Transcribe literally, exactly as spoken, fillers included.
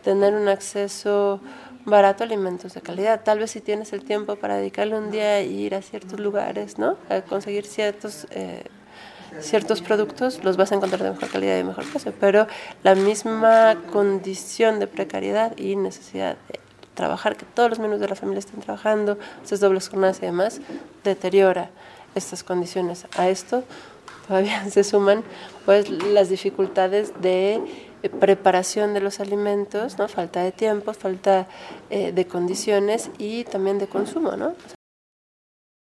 tener un acceso barato a alimentos de calidad. Tal vez si tienes el tiempo para dedicarle un día e ir a ciertos lugares, ¿no? A conseguir ciertos eh, ciertos productos, los vas a encontrar de mejor calidad y de mejor precio, pero la misma condición de precariedad y necesidad de trabajar, que todos los miembros de la familia estén trabajando, esas dobles jornadas y demás, deteriora estas condiciones. A esto todavía se suman pues las dificultades de preparación de los alimentos, ¿no? Falta de tiempo, falta eh, de condiciones y también de consumo, ¿no? O sea,